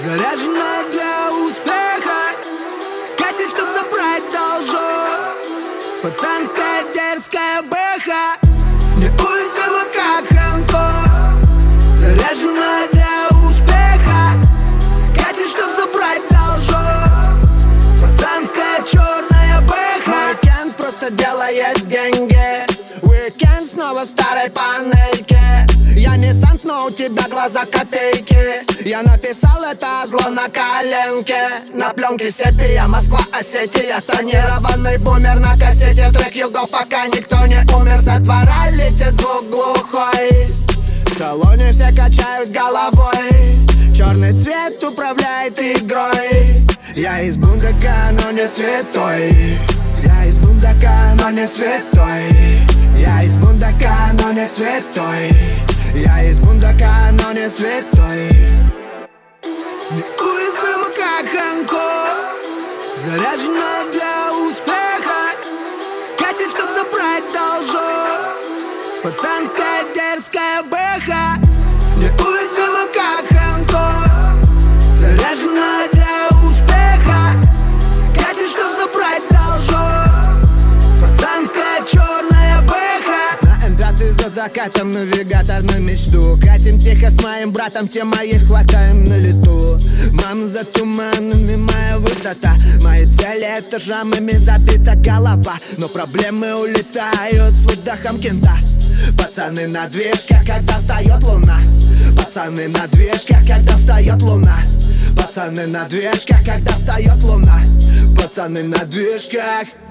Заряжена для успеха, катит, чтоб забрать должок. Пацанская дерзкая бэха, неуязвима как Хэнкок. Заряжена для успеха, катит, чтоб забрать должок. Пацанская черная бэха. Уикенд просто делает деньги. Уикенд снова в старой панельке. Я не Сант, но у тебя глаза копейки. Я написал это зло на коленке. На пленке сепия, Москва, Осетия. Тонированный бумер на кассете. Трек югов, пока никто не умер. Со двора летит звук глухой. В салоне все качают головой. Черный цвет управляет игрой. Я из бундака, но не святой. Я из бундака, но не святой. Я из бундака, но не святой. Я из бундака, но не святой. Неуязвима как Хэнкок. Заряжена для успеха, катит, чтоб забрать должок. Пацанская дерзкая бэха, неуязвима как Хэнкок. Заряжена для успеха, катит, чтоб забрать должок. Пацанская черная бэха. На М5 за закатом навигатор на мечту. Катим тихо с моим братом, тема есть, хватаем на лету. Мам, за туманами моя высота. Мои цели этажами забита голова. Но проблемы улетают с выдохом кента. Пацаны на движках, когда встает луна. Пацаны на движках, когда встает луна. Пацаны на движках, когда встает луна. Пацаны на движках.